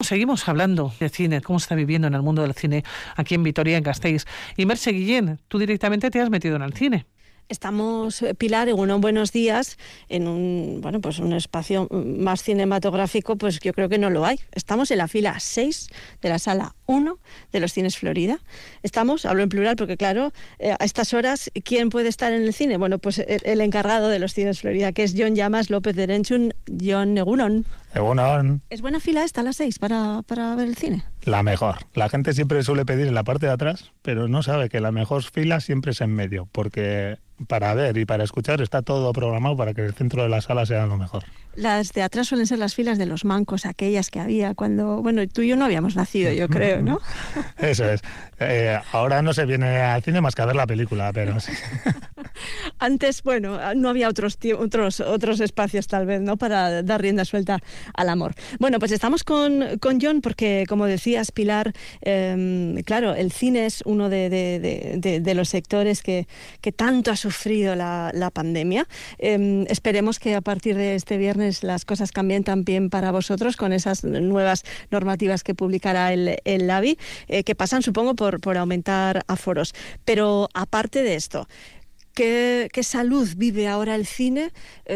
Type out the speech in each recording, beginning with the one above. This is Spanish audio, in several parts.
Seguimos hablando de cine, cómo se está viviendo en el mundo del cine aquí en Vitoria, en Gasteiz. Y Merche Guillén, tú directamente te has metido en el cine. Estamos, Pilar, en unos buenos días, en un espacio más cinematográfico, pues yo creo que no lo hay. Estamos en la fila 6 de la sala 1 de los Cines Florida. Estamos, hablo en plural porque claro, a estas horas, ¿quién puede estar en el cine? Bueno, pues el encargado de los Cines Florida, que es Jon Llamas López de Erenchun. Jon, egunon. Egunon. ¿Es buena fila esta a las 6 para ver el cine? La mejor. La gente siempre suele pedir en la parte de atrás, pero no sabe que la mejor fila siempre es en medio, porque para ver y para escuchar está todo programado para que el centro de la sala sea lo mejor. Las de atrás suelen ser las filas de los mancos, aquellas que había cuando, bueno, tú y yo no habíamos nacido, yo creo, ¿no? Eso es. Ahora no se viene al cine más que a ver la película, pero sí. Antes, bueno, no había otros espacios tal vez, ¿no?, para dar rienda suelta al amor. Bueno, pues estamos con Jon porque, como decías, Pilar, claro, el cine es uno de los sectores que tanto ha sufrido la pandemia. Esperemos que a partir de este viernes las cosas cambien también para vosotros con esas nuevas normativas que publicará el LABI, que pasan, supongo, por aumentar aforos. Pero aparte de esto, ¿qué salud vive ahora el cine?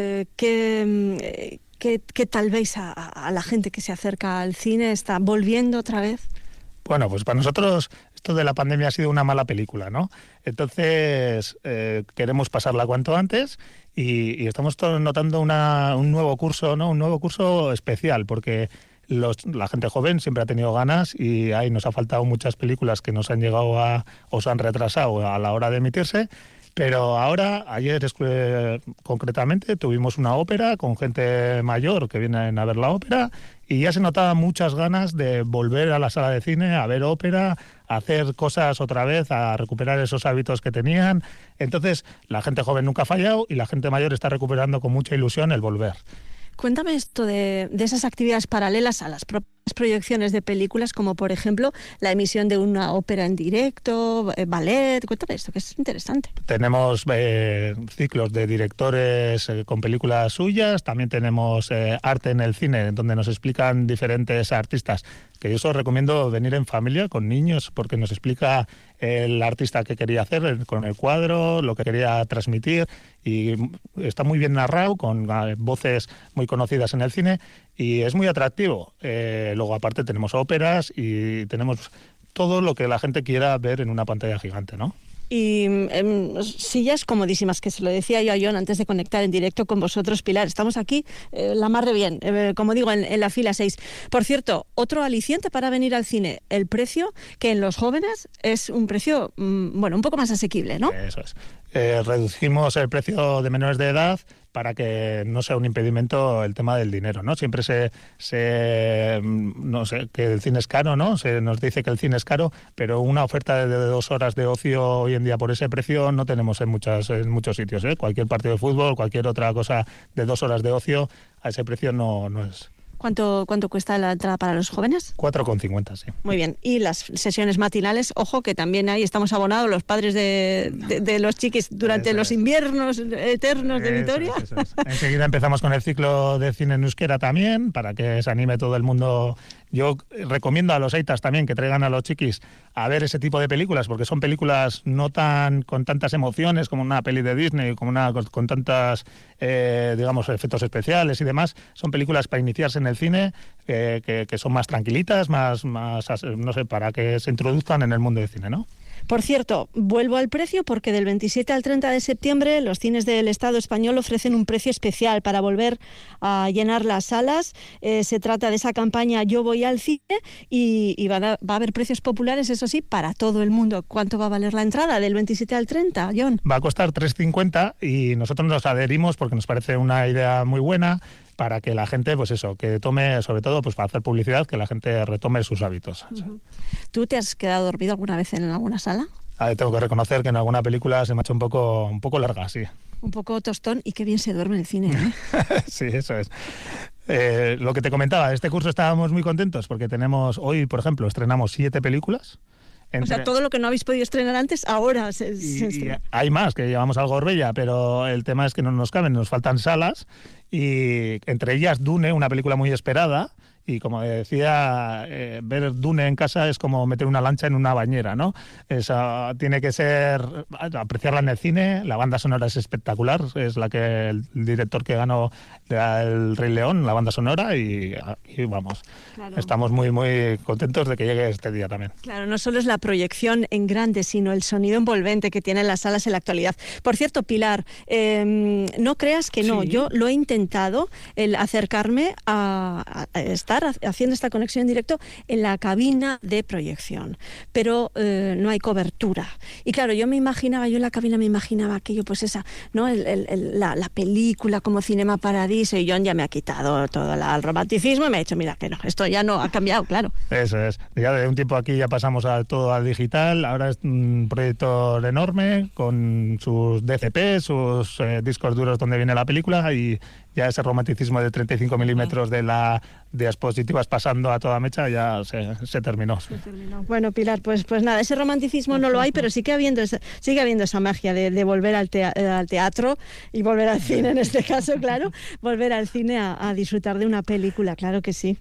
¿Qué tal vez a la gente que se acerca al cine está volviendo otra vez? Bueno, pues para nosotros esto de la pandemia ha sido una mala película, ¿no? Entonces queremos pasarla cuanto antes y estamos notando un nuevo curso, ¿no? Un nuevo curso especial, porque la gente joven siempre ha tenido ganas y ahí nos ha faltado muchas películas que nos han llegado o se han retrasado a la hora de emitirse. Pero ahora, ayer concretamente, tuvimos una ópera con gente mayor que vienen a ver la ópera y ya se notaban muchas ganas de volver a la sala de cine, a ver ópera, a hacer cosas otra vez, a recuperar esos hábitos que tenían. Entonces, la gente joven nunca ha fallado y la gente mayor está recuperando con mucha ilusión el volver. Cuéntame esto de esas actividades paralelas a las propias proyecciones de películas, como por ejemplo la emisión de una ópera en directo, ballet. Cuéntame esto, que es interesante. Tenemos ciclos de directores con películas suyas, también tenemos arte en el cine, donde nos explican diferentes artistas, que yo os recomiendo venir en familia con niños, porque nos explica el artista qué quería hacer con el cuadro, lo que quería transmitir, y está muy bien narrado, con voces muy conocidas en el cine, y es muy atractivo. Luego aparte tenemos óperas y tenemos todo lo que la gente quiera ver en una pantalla gigante, ¿no? Y sillas comodísimas, que se lo decía yo a Jon antes de conectar en directo con vosotros, Pilar. Estamos aquí, la mar de bien, como digo, en la fila 6. Por cierto, otro aliciente para venir al cine, el precio, que en los jóvenes es un precio, un poco más asequible, ¿no? Eso es. Reducimos el precio de menores de edad para que no sea un impedimento el tema del dinero, ¿no? Siempre no sé, que el cine es caro, ¿no? Se nos dice que el cine es caro, pero una oferta de 2 horas de ocio hoy en día por ese precio no tenemos en muchos sitios, ¿eh? Cualquier partido de fútbol, cualquier otra cosa de 2 horas de ocio, a ese precio no es. ¿Cuánto cuesta la entrada para los jóvenes? 4,50, sí. Muy bien. Y las sesiones matinales, ojo, que también ahí estamos abonados los padres de los chiquis durante los inviernos eternos de Vitoria. Eso es. Enseguida empezamos con el ciclo de cine en euskera también, para que se anime todo el mundo. Yo recomiendo a los eitas también que traigan a los chiquis a ver ese tipo de películas, porque son películas no con tantas emociones como una peli de Disney, con tantas, efectos especiales y demás. Son películas para iniciarse en el cine, que son más tranquilitas, más, no sé, para que se introduzcan en el mundo del cine, ¿no? Por cierto, vuelvo al precio porque del 27 al 30 de septiembre los cines del Estado español ofrecen un precio especial para volver a llenar las salas. Se trata de esa campaña Yo voy al cine y va a haber precios populares, eso sí, para todo el mundo. ¿Cuánto va a valer la entrada del 27 al 30, Jon? Va a costar 3,50 y nosotros nos adherimos porque nos parece una idea muy buena, para que la gente, pues eso, que tome, sobre todo, pues para hacer publicidad, que la gente retome sus hábitos. Uh-huh. ¿Tú te has quedado dormido alguna vez en alguna sala? Tengo que reconocer que en alguna película se me ha hecho un poco larga, sí. Un poco tostón, y qué bien se duerme en el cine, ¿eh? Sí, eso es. Lo que te comentaba, este curso estábamos muy contentos porque hoy, por ejemplo, estrenamos 7 películas. O sea, todo lo que no habéis podido estrenar antes, ahora se estrena. Hay más, que llevamos algo Gorbella, pero el tema es que no nos caben, nos faltan salas, y entre ellas Dune, una película muy esperada, y como decía, ver Dune en casa es como meter una lancha en una bañera, ¿no? Tiene que ser, apreciarla en el cine, la banda sonora es espectacular, es la que el director que ganó el Rey León, la banda sonora, y vamos, claro. Estamos muy, muy contentos de que llegue este día también. Claro, no solo es la proyección en grande, sino el sonido envolvente que tienen las salas en la actualidad. Por cierto, Pilar, no creas que no, yo lo he intentado, el acercarme a estar haciendo esta conexión en directo en la cabina de proyección, pero no hay cobertura. Y claro, yo en la cabina me imaginaba aquello, pues esa, ¿no? La película como Cinema Paradiso, y John ya me ha quitado todo el romanticismo y me ha dicho, mira, que no, esto ya no ha cambiado, claro. Eso es. Ya de un tiempo aquí ya pasamos todo al digital, ahora es un proyector enorme con sus DCP, sus discos duros donde viene la película, y ya ese romanticismo de 35 milímetros de diapositivas pasando a toda mecha ya se terminó. Bueno, Pilar, pues nada, ese romanticismo no lo hay, pero sigue habiendo esa magia de volver al teatro y volver al cine en este caso, claro, volver al cine a disfrutar de una película, claro que sí.